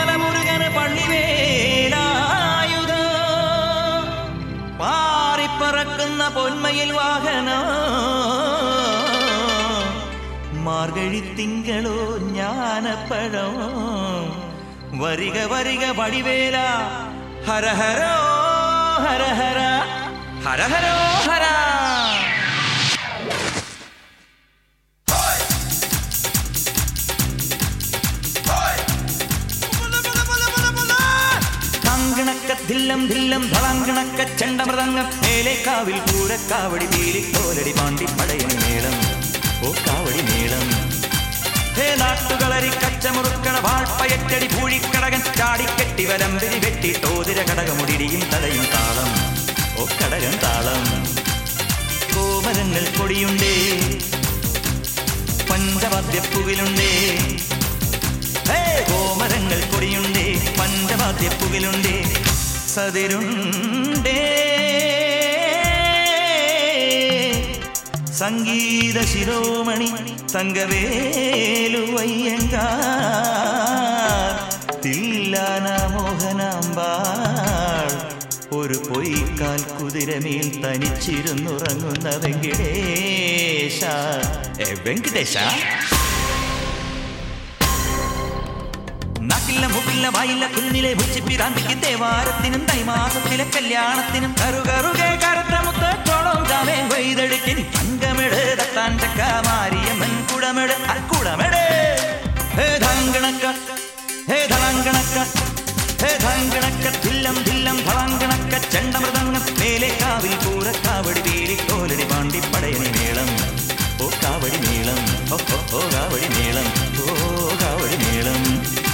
മലമുരുകന് പള്ളിവേലായുധ പാറിപ്പറക്കുന്ന പൊന്മയിൽ വാഹനം മാർഗഴിത്തിങ്കളോ ജ്ഞാനപ്പഴം വരിക വരിക വടിവേല ഹരഹരോ ഹരഹര ഹരഹരോ ഹര ധില്ലം ധില്ലം ധളാങ്കണക്ക ചെണ്ടമൃതങ്ങം മേലേക്കാവിൽ പൂരക്കാവടി വീലിക്കോലടി പാണ്ടി പടയണി മേളം ഓ കാവടി മേളം ഹേ നാട്ടുകളരി കച്ചമുറുക്കണ വാൾപ്പയറ്റടി പൂഴിക്കടകൻ ചാടിക്കെട്ടി വരമ്പിരി വെട്ടി തോതിര കടകമുടിയും തടയും താളം ഓ കടകൻ താളം കോമരങ്ങൾ കൊടിയുണ്ടേ പഞ്ചവാദ്യപ്പുവിലുണ്ടേ കോമരങ്ങൾ കൊടിയുണ്ടേ പഞ്ചവാദ്യപ്പുവിലുണ്ടേ സതിരുണ്ടേ സംഗീത ശിരോമണി തങ്കവേലുവയ്യങ്കാർ തില്ലാന മോഹനാമ്പാൾ ഒരു പൊയ്ക്കാൽ കുതിരമേൽ തനിച്ചിരുന്നുറങ്ങുന്ന വെങ്കിടേശ വെങ്കിടേശ നാക്കില്ല മുക്കില്ല വായില്ല കുഞ്ഞിലെ ഭുജിപ്പിറാന്തിക്ക് ദേവാരത്തിനും തൈമാസത്തിലെ കല്യാണത്തിനും കറുകറുകെ കറുത്ത മുത്തോളം കാമേ കൊയ്തെടുക്കിന് പങ്കമിട് തട്ടാൻ ചക്ക മാരിയമ്മൻ കുടമിട് അക്കുടമിട് ഹേ ധങ്കണക്ക ഹേ ധളങ്കണക്ക ഹേ ധങ്കണക്ക ധില്ലം ധില്ലം ധളങ്കണക്ക ചെണ്ടമൃതങ്ങം മേലേക്കാവിൽ പൂരക്കാവടി വീലിക്കോലടി പാണ്ടി പടയണി മേളം ഓ കാവടി മേളം ഓ ഓ കാവടി മേളം ഓ കാവടി മേളം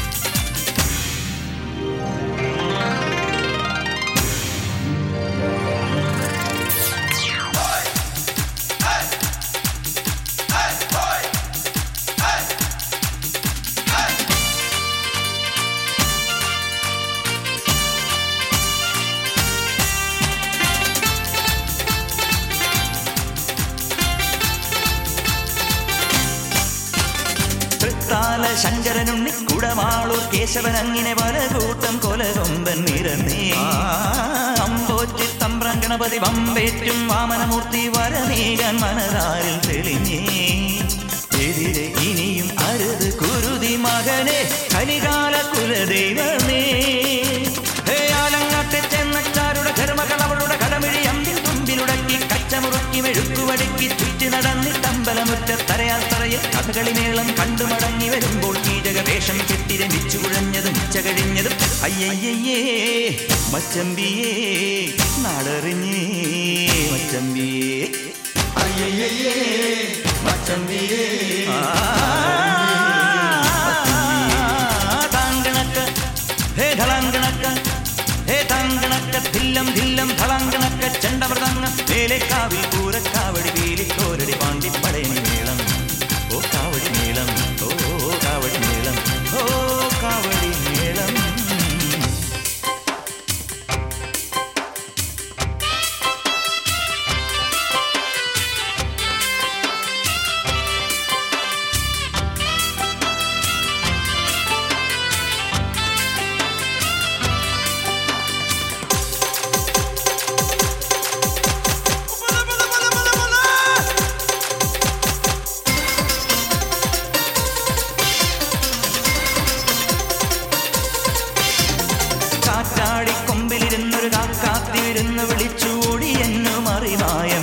ശങ്കരനുണ്ണി കുടമാളൂർ കേശവൻ അങ്ങനെ പല കൂട്ടം കൊലകൊമ്പൻ നിരന്നേ അമ്പോറ്റി തമ്പ്രം ഗണപതി വമ്പേറ്റും വാമനമൂർത്തി വരനീകൻ മനതാരിൽ തെളിഞ്ഞേ എതിരെ ഇനിയും അരുത് കുരുതി മകനെ കലികാല കുലദൈവമേ ഹേ ആലങ്ങാട്ടെ ചെന്നച്ചാരുടെ ധർമ്മകൾ അവളുടെ കടമിഴി അമ്പിൽ തുമ്പിലുടക്കി കച്ചമുറുക്കി മെഴുക്കുവടുക്കി ചുറ്റി നടന്നിട്ടമ്പലമുറ്റത്തറയാൽ തറയിൽ കഥകളിമേളം കണ്ടു മടങ്ങി വരുമ്പോൾ കീചകവേഷം കെട്ടി രമിച്ചു കുഴഞ്ഞതും ഉച്ച കഴിഞ്ഞതും അയ്യയ്യേ മച്ചമ്പിയേ നാടറിഞ്ഞേ മച്ചമ്പിയേ അയ്യയ്യേ മച്ചമ്പിയേ താങ്കണക്ക ഹേ ധളങ്കണക്ക ഹേ താങ്കണക്ക ധില്ലം ധില്ലം ധളങ്കണക്ക ചെണ്ടമൃതങ്ങം മേലേക്കാവിൽ പൂരക്കാവടി വീലിക്കോലടി പാണ്ടി പടയണി മേളം ഓ കാവടി മേളം ഓ കാവടി മേളം ഓ കാവടി മേളം കൊമ്പിലിരുന്നൊരു കാക്കാത്തിരുന്ന് വിളിച്ചു ഓടി എന്നു മറിമായം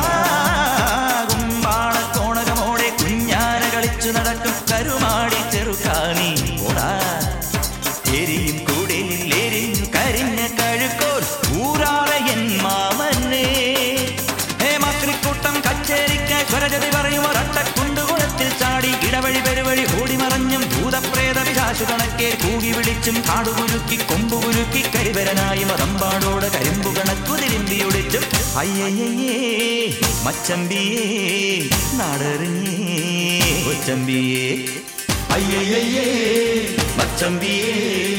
കുമ്പാളക്കോണകമോടെ കുഞ്ഞാന കളിച്ചു നടക്കും കരുമാടി ചെറുക്കാനി ഓടാ എരിയും കൂടലിൽ എരിഞ്ഞു കരിഞ്ഞ കഴുക്കോൽ ഊരാളയൻ മാമനെ ഹേ മക്രിക്കൂട്ടം കച്ചേരിക്ക് സ്വരജതി പറയും ഒരട്ടക്കുണ്ടുകുളത്തിൽ ചാടി ഇടവഴി പെരുവഴി ഓടിമറഞ്ഞും ഭൂതപ്രേത വിശാശു കണക്കെ കൂകി വിളിച്ചും കാടുകുരുക്കി കൊമ്പുകുരുക്കി കരിവരനായി മതമ്പാടോട് കരിമ്പു കണക്കുതിരിമ്പിയൊടിച്ചും അയ്യയ്യേ മച്ചമ്പിയേ നാടറിഞ്ഞേ കൊച്ചമ്പിയേ അയ്യയ്യേ മച്ചമ്പിയേ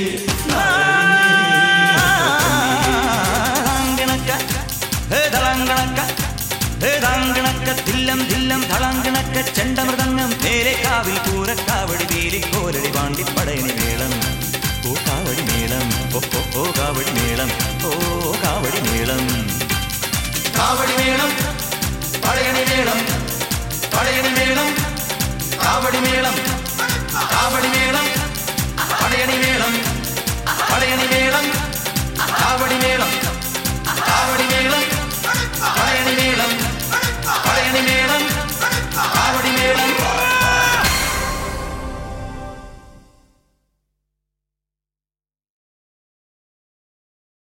ധളങ്കണക്ക ഹേ ധളങ്കണക്ക ഹേ ധാങ്കണക്ക ധില്ലം ധില്ലം ധളങ്കണക്ക ചെണ്ടമൃതങ്ങം മേലേക്കാവിൽ പൂരക്കാവടി വീലിക്കോലടി പാണ്ടി പടയണി മേളം ഓ കാവടി മേളം പടയണി മേളം പടയണി മേളം കാവടി മേളം കാവടി മേളം പടയണി മേളം പടയണി മേളം കാവടി മേളം